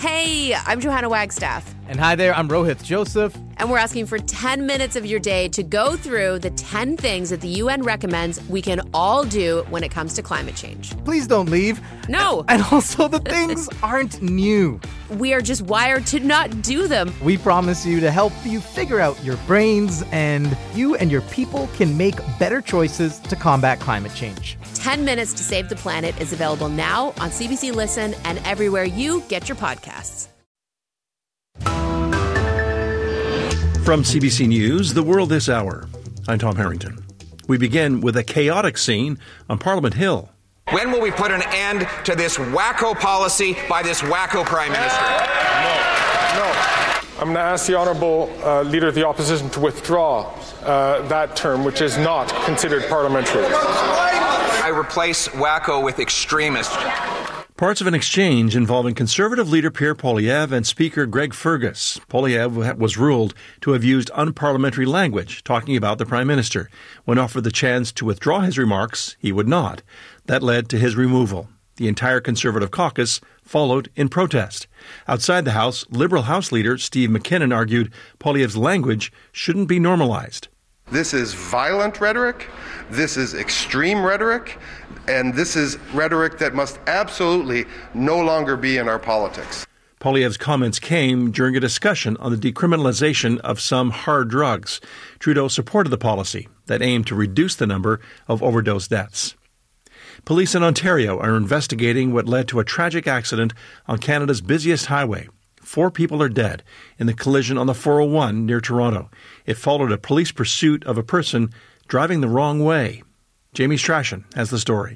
Hey, I'm Johanna Wagstaff. And hi there, I'm Rohith Joseph. And we're asking for 10 minutes of your day to go through the 10 things that the UN recommends we can all do when it comes to climate change. Please don't leave. No. And also, the things aren't new. We are just wired to not do them. We promise you to help you figure out your brains, and you and your people can make better choices to combat climate change. 10 Minutes to Save the Planet is available now on CBC Listen and everywhere you get your podcasts. From CBC News, The World This Hour, I'm Tom Harrington. We begin with a chaotic scene on Parliament Hill. When will we put an end to this wacko policy by this wacko Prime Minister? No. I'm going to ask the Honourable Leader of the Opposition to withdraw that term, which is not considered parliamentary. I replace wacko with extremist. Parts of an exchange involving Conservative leader Pierre Poilievre and Speaker Greg Fergus. Poilievre was ruled to have used unparliamentary language talking about the Prime Minister. When offered the chance to withdraw his remarks, he would not. That led to his removal. The entire Conservative caucus followed in protest. Outside the House, Liberal House leader Steve McKinnon argued Poilievre's language shouldn't be normalized. This is violent rhetoric, this is extreme rhetoric, and this is rhetoric that must absolutely no longer be in our politics. Poilievre's comments came during a discussion on the decriminalization of some hard drugs. Trudeau supported the policy that aimed to reduce the number of overdose deaths. Police in Ontario are investigating what led to a tragic accident on Canada's busiest highway. 4 people are dead in the collision on the 401 near Toronto. It followed a police pursuit of a person driving the wrong way. Jamie Strachan has the story.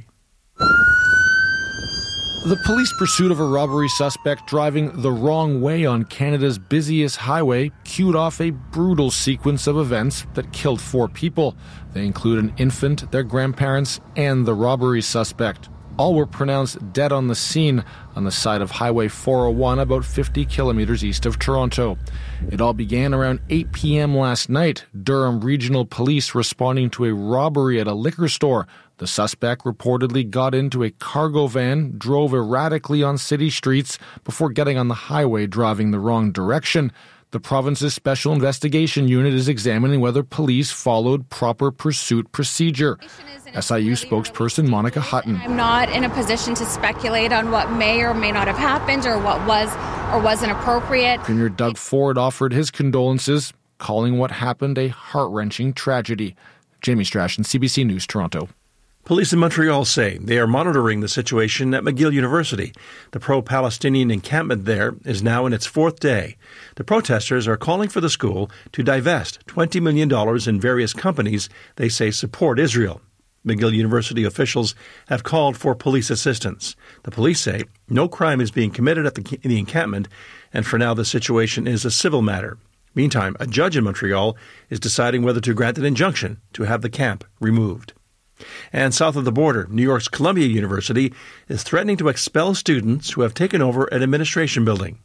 The police pursuit of a robbery suspect driving the wrong way on Canada's busiest highway cued off a brutal sequence of events that killed 4 people. They include an infant, their grandparents, and the robbery suspect. All were pronounced dead on the scene on the side of Highway 401 about 50 kilometers east of Toronto. It all began around 8 p.m. last night. Durham Regional Police responding to a robbery at a liquor store. The suspect reportedly got into a cargo van, drove erratically on city streets before getting on the highway driving the wrong direction. The province's Special Investigation Unit is examining whether police followed proper pursuit procedure. SIU spokesperson Monica Hutton. I'm not in a position to speculate on what may or may not have happened or what was or wasn't appropriate. Premier Doug Ford offered his condolences, calling what happened a heart-wrenching tragedy. Jamie Strachan, CBC News, Toronto. Police in Montreal say they are monitoring the situation at McGill University. The pro-Palestinian encampment there is now in its 4th day. The protesters are calling for the school to divest $20 million in various companies they say support Israel. McGill University officials have called for police assistance. The police say no crime is being committed in the encampment, and for now the situation is a civil matter. Meantime, a judge in Montreal is deciding whether to grant an injunction to have the camp removed. And south of the border, New York's Columbia University is threatening to expel students who have taken over an administration building.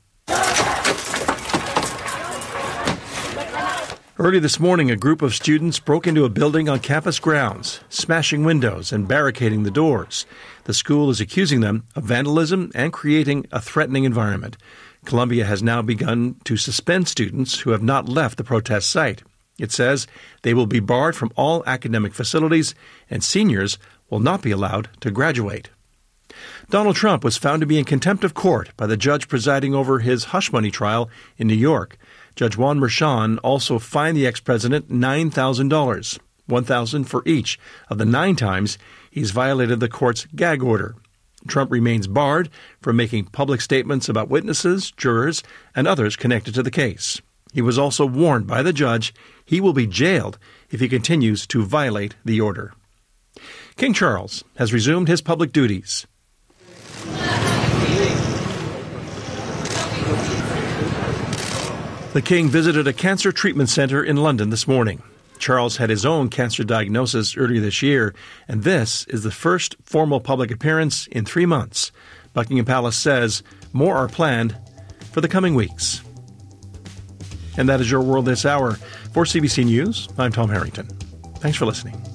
Early this morning, a group of students broke into a building on campus grounds, smashing windows and barricading the doors. The school is accusing them of vandalism and creating a threatening environment. Columbia has now begun to suspend students who have not left the protest site. It says they will be barred from all academic facilities and seniors will not be allowed to graduate. Donald Trump was found to be in contempt of court by the judge presiding over his hush money trial in New York. Judge Juan Merchan also fined the ex-president $9,000, $1,000 for each of the 9 times he's violated the court's gag order. Trump remains barred from making public statements about witnesses, jurors, and others connected to the case. He was also warned by the judge he will be jailed if he continues to violate the order. King Charles has resumed his public duties. The King visited a cancer treatment centre in London this morning. Charles had his own cancer diagnosis earlier this year, and this is the first formal public appearance in 3 months. Buckingham Palace says more are planned for the coming weeks. And that is your World This Hour. For CBC News, I'm Tom Harrington. Thanks for listening.